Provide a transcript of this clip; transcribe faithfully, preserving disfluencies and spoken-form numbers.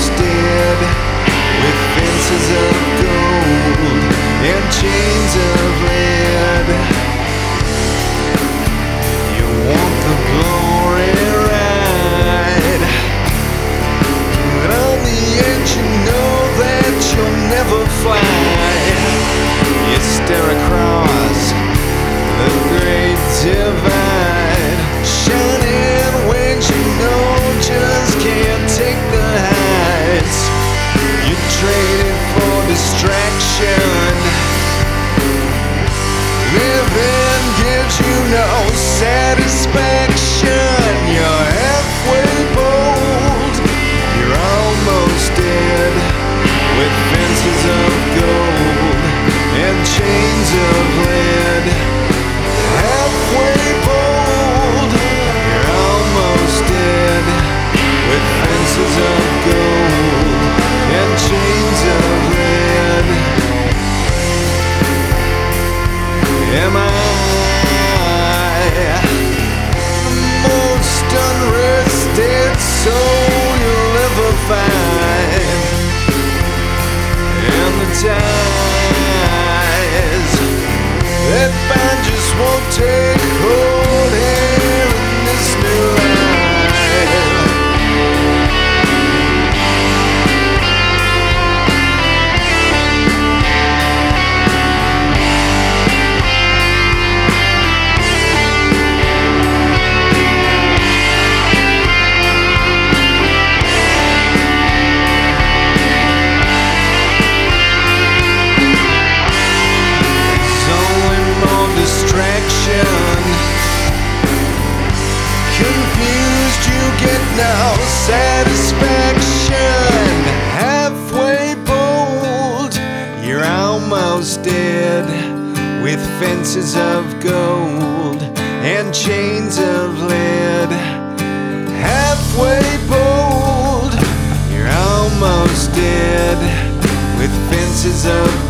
almost dead, with fences of gold and chains of lead. You want the glory ride, but on the edge you know that you'll never fly. You stare across the great divide, shining wings you know just can't take the heights. You traded for distraction. Living gives you no satisfaction. You're halfway bold, you're almost dead, with fences of gold and chains of lead. Halfway bold, you're almost dead, with fences of gold and chains of lead. Am I the most unrested soul you'll ever find? And the ties that bind just won't take hold here in this new life. Confused, you get no satisfaction. Halfway bold, you're almost dead, with fences of gold and chains of lead. Halfway bold, you're almost dead, with fences of